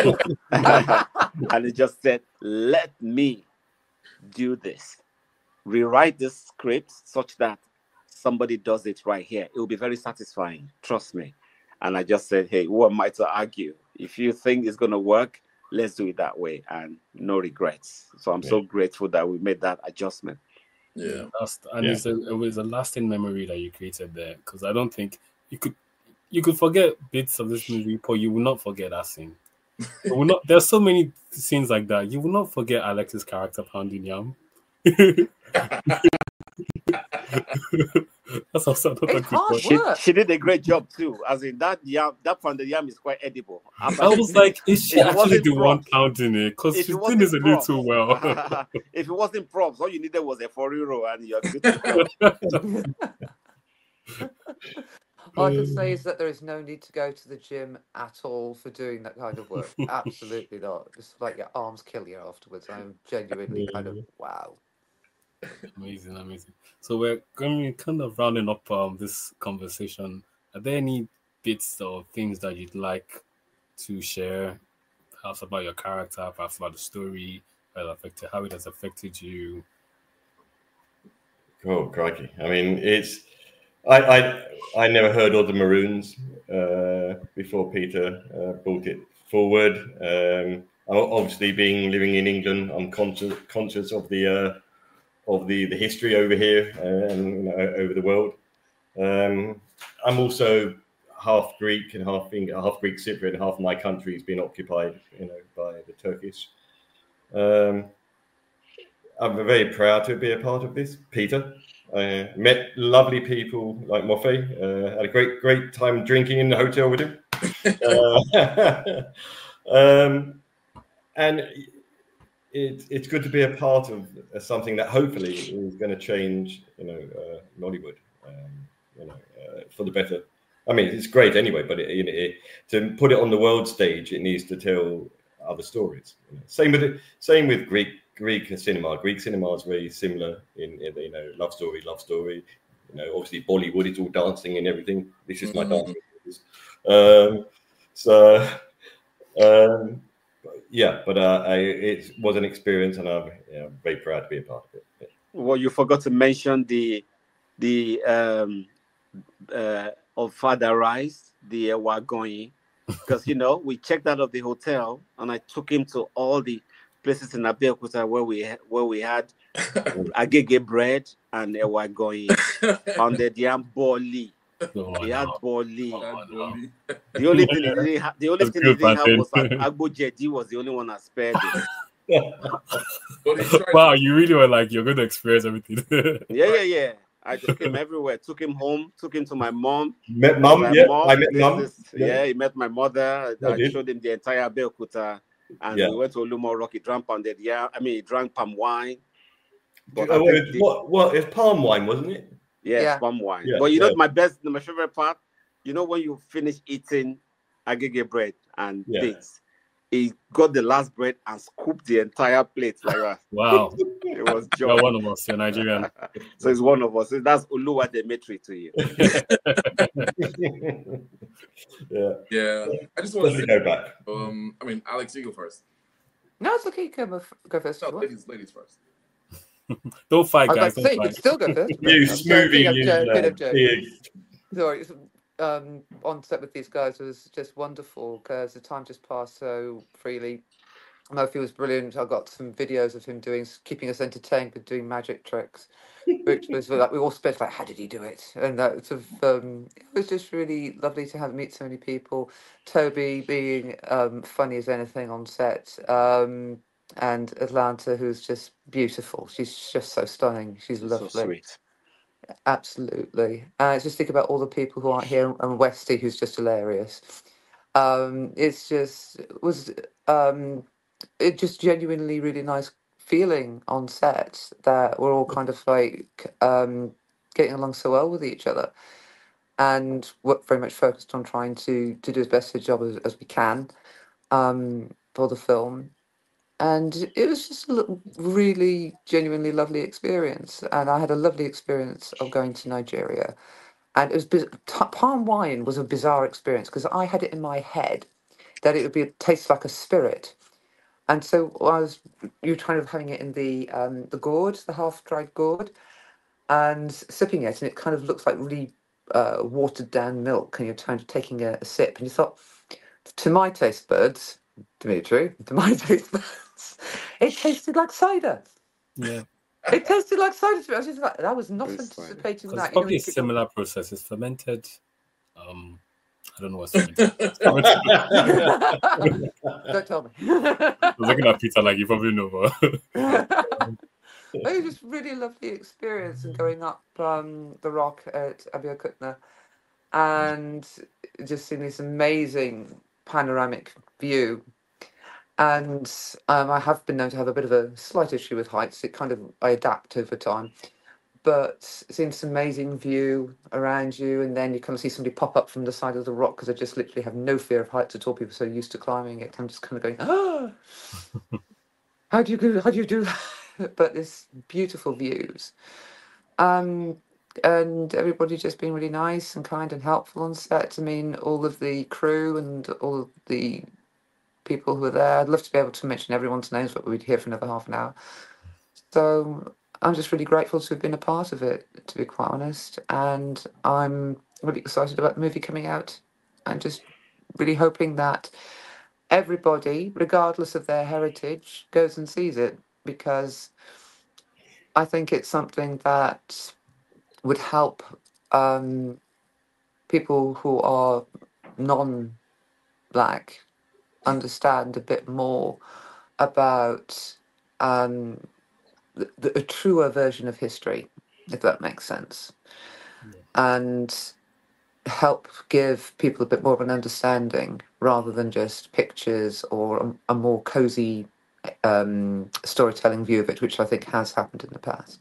And he just said, let me do this. Rewrite this script such that somebody does it right here. It will be very satisfying. Trust me. And I just said, hey, who am I to argue? If you think it's going to work, let's do it that way. And no regrets. So I'm so grateful that we made that adjustment. Yeah. That's, and Yeah. it's a, it was a lasting memory that you created there, because I don't think you could you could forget bits of this movie, but you will not forget that scene. You will not. There's so many scenes like that. You will not forget Alex's character pounding yam. That's also another It's good hard one. She, work. she did a great job too. As in that yam, that pounded yam is quite edible. I was like, is she It actually wasn't the one props. pounding it? Because If she's it doing this a wasn't little props. well. If it wasn't props, all you needed was a four euro and you're good to go. All I can say is that there is no need to go to the gym at all for doing that kind of work. Absolutely not. It's like your arms kill you afterwards. I'm genuinely kind of wow. Amazing, amazing. So we're going to be kind of rounding up um, this conversation. Are there any bits or things that you'd like to share, perhaps about your character, perhaps about the story, how it affected, how it has affected you? Oh, crikey. I mean, it's... I I, I never heard of the Maroons uh, before Peter uh, brought it forward. Um, obviously, being living in England, I'm conscious conscious of the uh, of the, the history over here uh, and you know, over the world. Um, I'm also half Greek and half half Greek Cypriot, and half of my country has been occupied, you know, by the Turkish. Um, I'm very proud to be a part of this, Peter. I met lovely people like Mofe. Uh, had a great, great time drinking in the hotel with him. uh, um, and it, it's good to be a part of something that hopefully is going to change, you know, uh, Nollywood, um, you know, uh, for the better. I mean, it's great anyway, but it, it, it, to put it on the world stage, it needs to tell other stories. You know. Same with it. Same with Greek. Greek cinema. Greek cinema is very similar in, in you know love story, love story. You know, obviously Bollywood, it's all dancing and everything. This is my Mhm. dancing. Um, so um, yeah, but uh, I, it was an experience, and I'm you know, very proud to be a part of it. Yeah. Well, you forgot to mention the the um uh of Father Rice, the uh, Wagonyi. because, you know, we checked out of the hotel and I took him to all the places in Abeokuta where we where we had agege bread and ewa going pounded yam boli. Oh, He had no. boli. Oh, no. The only thing he didn't have, the only That's thing he good, didn't have Martin. was that Agbo Jedi was the only one that spared him. But he tried Wow, to- you really were like, you're going to experience everything. Yeah, yeah, yeah. I took him everywhere. Took him home. Took him to my mom. Met mum, My yeah. mom, I met this mum. is- yeah, he met my mother. I I did. showed him the entire Abeokuta, and Yeah. we went to Olumo Rock. He drank pounded yam. I mean, he drank palm wine. But Oh, I well, think it's, the- what, what, it's palm wine, wasn't it? Yes, Yeah. palm wine. Yeah, But you know, yeah. my best, my favorite part, you know, when you finish eating agege bread and Yeah. things, he got the last bread and scooped the entire plate like that. Wow. It was You're joy. one of us. You're Nigerian. So it's one of us. So that's Oluwa Demetri to you. Yeah. Yeah, I just want to Let's say, go back. um, I mean, Alex, you go first. No, it's okay. Go, f- go first. No, if you want. ladies, ladies first. Don't fight, I was guys. like, so Don't you could fight. still go first. You I'm joking, smoothie, I'm you joking, uh, I'm joking. big. Sorry, it's, um, on set with these guys was just wonderful because the time just passed so freely. Murphy was brilliant. I got some videos of him doing, keeping us entertained with doing magic tricks, which was like we all spent like, how did he do it? And that sort of, um, it was just really lovely to have meet so many people. Toby being um, funny as anything on set, um, and Atlanta, who's just beautiful. She's just so stunning. She's So lovely. sweet. Absolutely. Uh, just think about all the people who aren't here, and Westy, who's just hilarious. Um, it's just it was um, it just genuinely really nice feeling on set that we're all kind of like um, getting along so well with each other, and we're very much focused on trying to to do as best a job as, as we can um, for the film. And it was just a lo- really genuinely lovely experience. And I had a lovely experience of going to Nigeria. And it was biz- t- palm wine was a bizarre experience because I had it in my head that it would be taste like a spirit. And so I was you were kind of having it in the um, the gourd, the half dried gourd, and sipping it, and it kind of looks like really uh, watered down milk. And you're kind of taking a, a sip, and you thought, to my taste buds, Dimitri, to my taste buds, it tasted like cider. Yeah. It tasted like cider to me. I was just like, I was not It's fine. anticipating Because that. it's You know, probably a when you- similar process. It's fermented. Um, I don't know what's fermented. It's fermented. Don't tell me. I was looking at Peter like you probably know. But But it was just really lovely experience and going up um, the rock at Abeokuta and just seeing this amazing panoramic view. And um, I have been known to have a bit of a slight issue with heights. It kind of I adapt over time. But seeing this amazing view around you, and then you kind of see somebody pop up from the side of the rock because I just literally have no fear of heights at all. People are so used to climbing it. I'm just kind of going, ah, how do you do? How do you do that? But it's beautiful views, um, and everybody just being really nice and kind and helpful on set. I mean, all of the crew and all of the people who were there. I'd love to be able to mention everyone's names, but we'd here for another half an hour. So I'm just really grateful to have been a part of it, to be quite honest. And I'm really excited about the movie coming out and just really hoping that everybody, regardless of their heritage, goes and sees it because I think it's something that would help um, people who are non-black understand a bit more about um, the, the, a truer version of history, if that makes sense, and help give people a bit more of an understanding rather than just pictures or a, a more cozy um, storytelling view of it, which I think has happened in the past.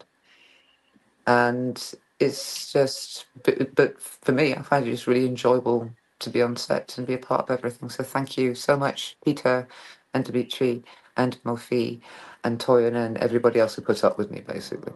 And it's just, but, but for me, I find it just really enjoyable to be on set and be a part of everything. So thank you so much, Peter and Dimitri and Mofi and Toyin and everybody else who puts up with me, basically.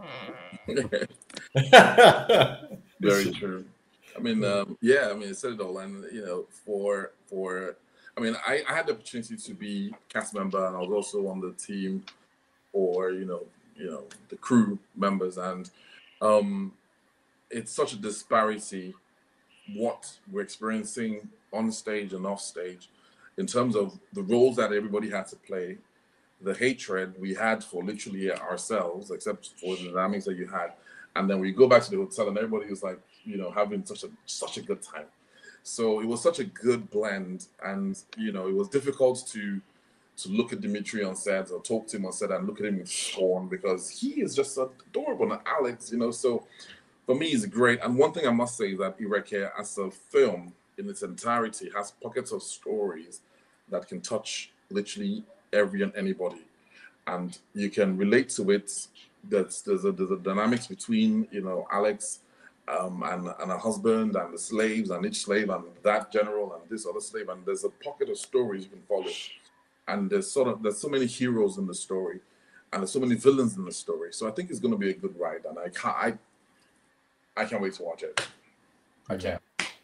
Very true. I mean, um, yeah, I mean, it said it all. And, you know, for, for I mean, I, I had the opportunity to be cast member, and I was also on the team for, you know, you know, the crew members. And um, it's such a disparity what we're experiencing on stage and off stage, in terms of the roles that everybody had to play, the hatred we had for literally ourselves, except for the dynamics that you had. And then we go back to the hotel and everybody was like, you know, having such a such a good time. So it was such a good blend. And, you know, it was difficult to to look at Dimitri on set or talk to him on set and look at him with scorn, because he is just adorable. And Alex, you know, so for me, it's great. And one thing I must say is that Ireke, as a film in its entirety, has pockets of stories that can touch literally every and anybody. And you can relate to it. There's, there's, a, there's a dynamics between, you know, Alex um, and, and her husband and the slaves and each slave and that general and this other slave. And there's a pocket of stories you can follow. And there's sort of there's so many heroes in the story, and there's so many villains in the story. So I think it's going to be a good ride, and I can't I, I can't wait to watch it. Okay.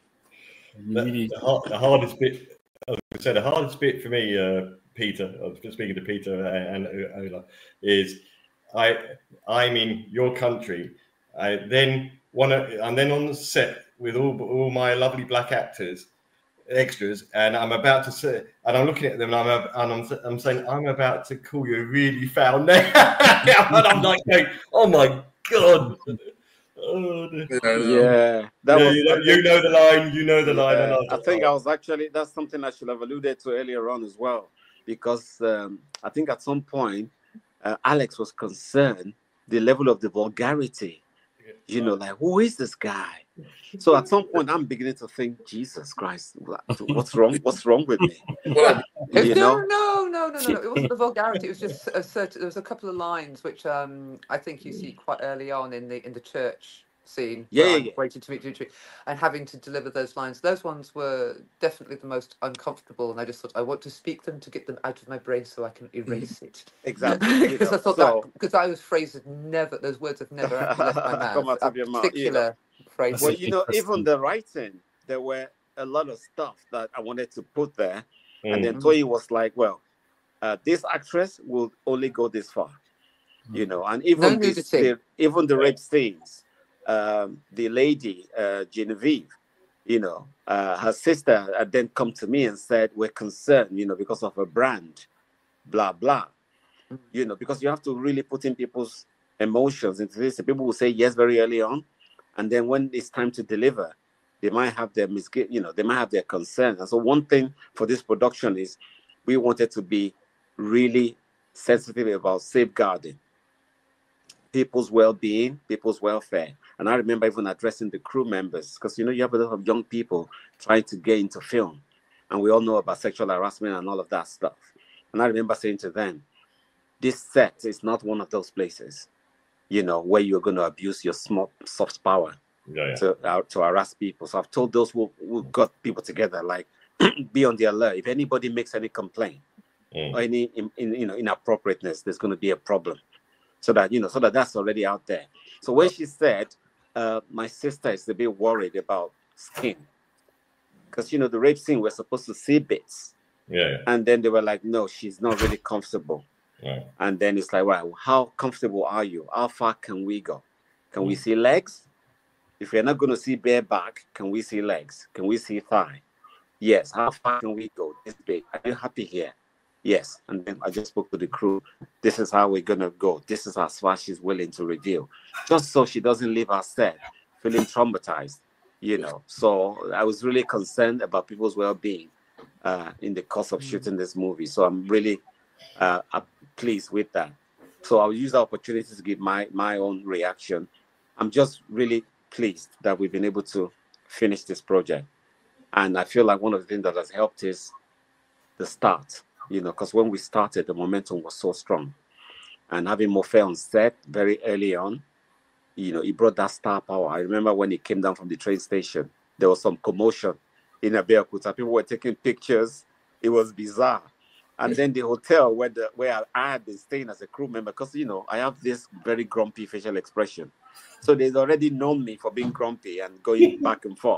The, the, hard, the hardest bit, I was going to say, the hardest bit for me, uh, Peter, I was speaking to Peter and, and Ola, is I I'm in your country. I then want to, I'm then on the set with all all my lovely black actors. Extras, and I'm about to say, and I'm looking at them, and I'm and I'm, I'm saying, I'm about to call you a really foul name, and I'm like, going, oh my god, oh, yeah, that yeah, was. You know, you know the line, you know the yeah, line. And I, I think I was actually that's something I should have alluded to earlier on as well, because um, I think at some point uh, Alex was concerned the level of the vulgarity. You know, like, who is this guy? So at some point, I'm beginning to think, Jesus Christ, what's wrong? What's wrong with me? Well, You no, know? no, no, no, no, no. It wasn't the vulgarity. It was just a certain. There was a couple of lines which um, I think you see quite early on in the in the church scene. Yeah, where yeah, I'm yeah. waiting to meet Dimitri, and having to deliver those lines. Those ones were definitely the most uncomfortable, and I just thought I want to speak them to get them out of my brain so I can erase it. Exactly. you Because know, I thought so, that because those phrases never, those words have never actually left my mouth. come out A of your mouth, you know. particular phrase. Well, you know, Interesting. even the writing, there were a lot of stuff that I wanted to put there. Mm. And then Toyi was like, well, uh, this actress will only go this far. You know, and even No this, nudity. the, even the rape scenes, um, the lady, uh, Genevieve, you know, uh, her sister had then come to me and said, we're concerned, you know, because of her brand, blah, blah. You know, because you have to really put in people's emotions into this. People will say yes very early on. And then when it's time to deliver, they might have their misgivings, you know, they might have their concerns. And so one thing for this production is we wanted to be really sensitive about safeguarding people's well-being, people's welfare. And I remember even addressing the crew members, because, you know, you have a lot of young people trying to get into film. And we all know about sexual harassment and all of that stuff. And I remember saying to them, this set is not one of those places, you know, where you're going to abuse your small soft power yeah, yeah. to uh, to harass people. So I've told those who, who got people together, like, be on the alert. If anybody makes any complaint Mm. or any in, in, you know inappropriateness, there's going to be a problem. So that you know, so that that's already out there. So when she said, uh, my sister is a bit worried about skin, because you know the rape scene we're supposed to see bits, yeah, yeah. and then they were like, no, she's not really comfortable. Yeah. And then it's like, right, how comfortable are you? How far can we go? Can we see legs? If we're not going to see bare back, can we see legs? Can we see thigh? Yes. How far can we go? This big. Are you happy here? Yes. And then I just spoke to the crew. This is how we're going to go. This is as far she's willing to reveal. Just so she doesn't leave our set feeling traumatized, you know. So I was really concerned about people's well-being uh, in the course of shooting this movie. So I'm really uh, pleased with that. So I'll use the opportunity to give my, my own reaction. I'm just really pleased that we've been able to finish this project. And I feel like one of the things that has helped is the start, you know, because when we started, the momentum was so strong. And having Mofe on set very early on, you know, he brought that star power. I remember when he came down from the train station, there was some commotion in Abeokuta. People were taking pictures. It was bizarre. And then the hotel where the where I had been staying as a crew member, because, you know, I have this very grumpy facial expression. So they'd already known me for being grumpy and going back and forth.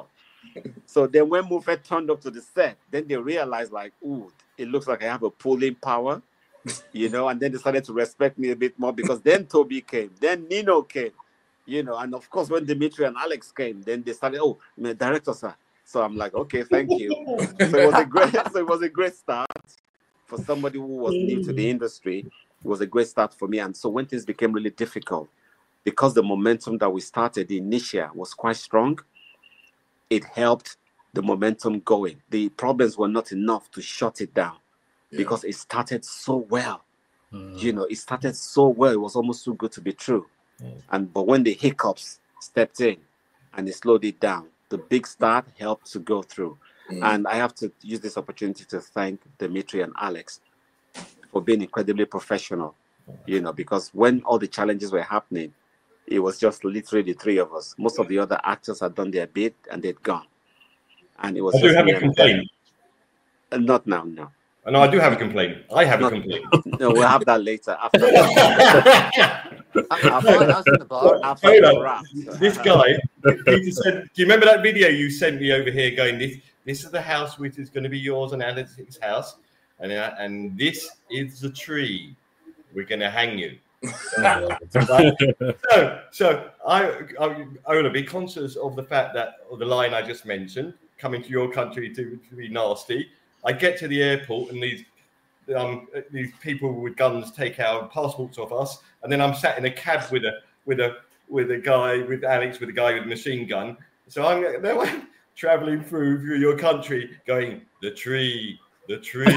So then when Mofe turned up to the set, then they realized, like, ooh, it looks like I have a pulling power, you know, and then they started to respect me a bit more, because then Toby came, then Nino came, you know, and of course when Dimitri and Alex came, then they started, oh, director, sir, So I'm like, okay, thank you. So it was a great, so it was a great start for somebody who was new to the industry. It was a great start for me. And so when things became really difficult, because the momentum that we started, the initial was quite strong, it helped the momentum going. The problems were not enough to shut it down yeah. because it started so well. Mm. You know, it started so well. It was almost too good to be true. Mm. And but when the hiccups stepped in and it slowed it down, the big start helped to go through. Mm. And I have to use this opportunity to thank Dimitri and Alex for being incredibly professional, you know, because when all the challenges were happening, it was just literally the three of us. Most of the other actors had done their bit and they'd gone. And it was I just do have a complaint. Uh, not now, no. No, I do have a complaint. I have not, a complaint. No, we'll have that later. After that. after the bar. After the wrap. This guy, Peter said, do you remember that video you sent me over here going, this, this is the house which is going to be yours and Alex's house, and, uh, and this is the tree. We're going to hang you. so, so I, I, I want to be conscious of the fact that of the line I just mentioned, coming to your country to, to be nasty. I get to the airport and these um, these people with guns take our passports off us, and then I'm sat in a cab with a with a with a guy with Alex with a guy with a machine gun. So I'm they're traveling through, through your country, going the tree. The tree.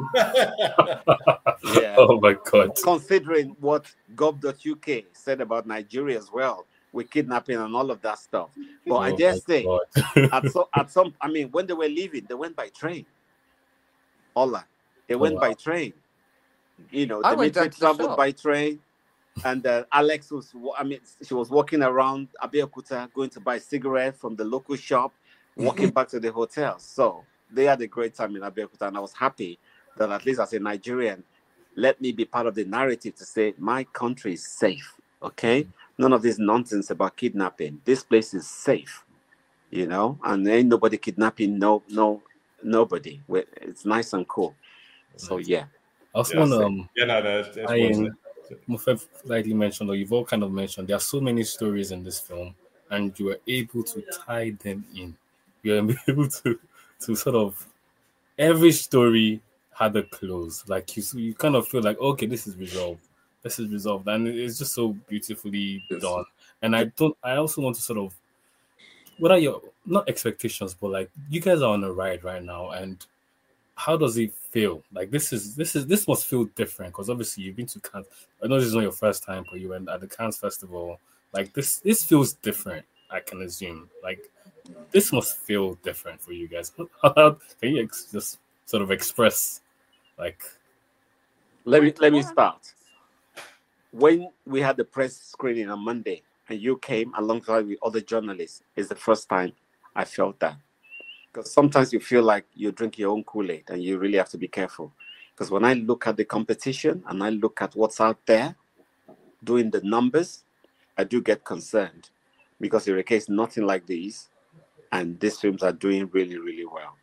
Yeah. Oh my God. Considering what gov dot U K said about Nigeria as well, with kidnapping and all of that stuff. But oh I dare say, at, so, at some, I mean, when they were leaving, they went by train. Ola, they oh, went wow. by train. You know, they traveled the by train. And uh, Alex was, I mean, she was walking around Abeokuta, going to buy cigarette from the local shop, walking back to the hotel. So they had a great time in Abeokuta, and I was happy that at least as a Nigerian, let me be part of the narrative to say my country is safe, okay? None of this nonsense about kidnapping. This place is safe, you know, and ain't nobody kidnapping, no, no, nobody. It's nice and cool. So, yeah. I also want to, um, yeah, no, no, it's, it's I, Mufeb lightly mentioned, or you've all kind of mentioned, there are so many stories in this film, and you were able to tie them in. You were able to to sort of, every story had a close. Like you, you kind of feel like, okay, this is resolved. This is resolved, and it's just so beautifully yes. done. And I don't. I also want to sort of, what are your not expectations, but like you guys are on a ride right now, and how does it feel? Like this is this is this must feel different because obviously you've been to Cannes. I know this is not your first time, but you went at the Cannes Festival. Like this, this feels different. I can assume. Like this must feel different for you guys. Can you ex- just sort of express, like? Let me let me start. When we had the press screening on Monday, and you came alongside with other journalists, it's the first time I felt that. Because sometimes you feel like you drink your own Kool-Aid, and you really have to be careful. Because when I look at the competition and I look at what's out there, doing the numbers, I do get concerned. Because in a case, nothing like these, and these films are doing really, really well.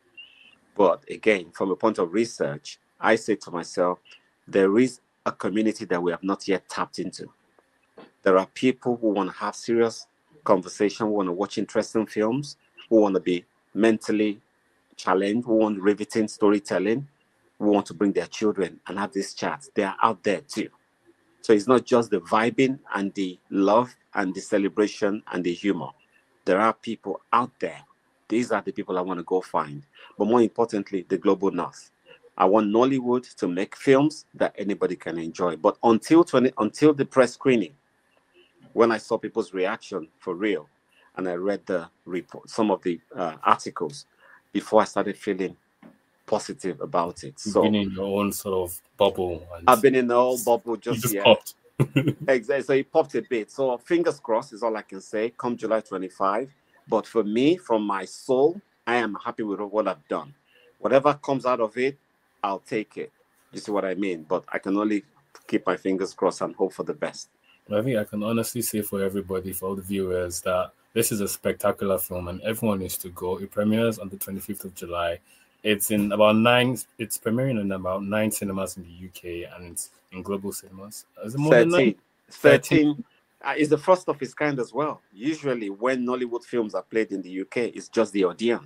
But again, from a point of research, I say to myself, there is a community that we have not yet tapped into. There are people who want to have serious conversation, who want to watch interesting films, who want to be mentally challenged, who want riveting storytelling, who want to bring their children and have these chats. They are out there too. So it's not just the vibing and the love and the celebration and the humor. There are people out there. These are the people I want to go find. But more importantly, the global north. I want Nollywood to make films that anybody can enjoy. But until twenty, until the press screening, when I saw people's reaction for real, and I read the report, some of the uh, articles, before I started feeling positive about it. You've so been in your own sort of bubble. And I've been in the whole bubble just, just yeah. popped. Exactly. So it popped a bit. So fingers crossed is all I can say. Come July twenty-fifth. But for me, from my soul, I am happy with what I've done. Whatever comes out of it, I'll take it. You see what I mean? But I can only keep my fingers crossed and hope for the best. I think I can honestly say for everybody, for all the viewers, that this is a spectacular film and everyone needs to go. It premieres on the twenty-fifth of July. It's in about nine, it's premiering in about nine cinemas in the U K and it's in global cinemas. Is it more thirteen. than nine? thirteen. Uh, it's the first of its kind as well. Usually, when Nollywood films are played in the U K, it's just the Odeon.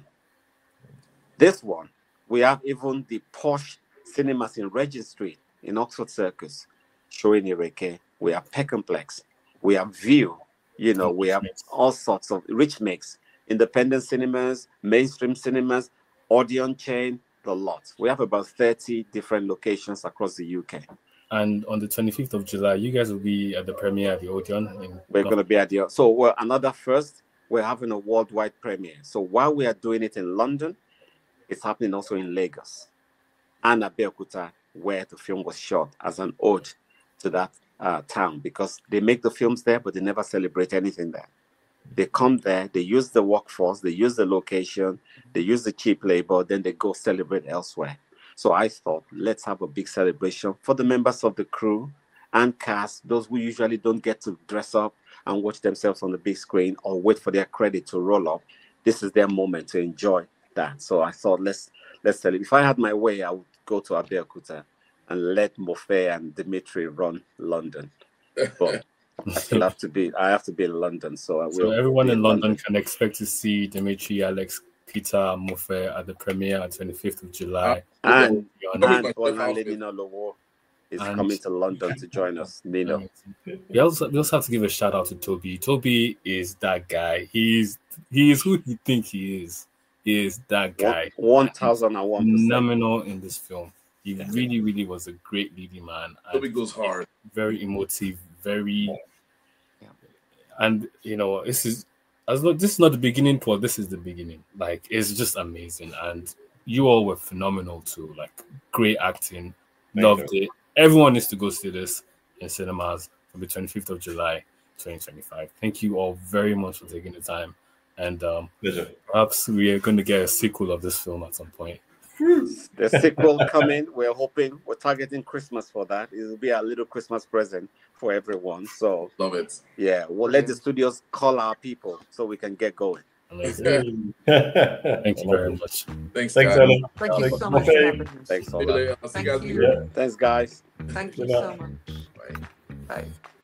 This one, we have even the posh cinemas in Regent Street in Oxford Circus showing Ireke. We have Peckhamplex. We have View. You know, we have all sorts of rich mix, independent cinemas, mainstream cinemas, Odeon chain, the lot. We have about thirty different locations across the U K. And on the twenty-fifth of July, you guys will be at the premiere at the Odeon. In we're going to be at the... So well, another first, we're having a worldwide premiere. So while we are doing it in London, it's happening also in Lagos and Abeokuta, where the film was shot as an ode to that uh, town, because they make the films there, but they never celebrate anything there. They come there, they use the workforce, they use the location, they use the cheap labor, then they go celebrate elsewhere. So I thought, let's have a big celebration for the members of the crew and cast, those who usually don't get to dress up and watch themselves on the big screen or wait for their credit to roll up. This is their moment to enjoy that. So I thought, let's let's celebrate. If I had my way, I would go to Abeokuta and let Mofe and Dimitri run London. But I still have to be. I have to be in London, so I will. So everyone in London, London can expect to see Dimitri, Alex, Peter, Mofe at the premiere on twenty-fifth of July. Uh, and and Nino Lowo is and, coming to London to join us. Nino. We also we also have to give a shout out to Toby. Toby is that guy. He's he is who you think he is. He is that guy. One thousand and one percent phenomenal in this film. He yeah. really, really was a great leading man. Toby goes hard. Very emotive. Very, yeah. And you know, this is as though this is not the beginning point. This is the beginning. Like, it's just amazing, and you all were phenomenal too. Like, great acting. Thank Loved you. It. Everyone needs to go see this in cinemas on the twenty-fifth of July, twenty twenty-five. Thank you all very much for taking the time, and um, perhaps we are going to get a sequel of this film at some point. The sequel coming. We're hoping. We're targeting Christmas for that. It will be a little Christmas present for everyone. So love it. Yeah, we'll let the studios call our people so we can get going. Amazing. Thank you very much. Thanks, Thanks, guys. Thank you so much for having us. Thanks, I'll see you guys. Thank you. Yeah. Thanks, guys. Thank you so much. Bye. Bye.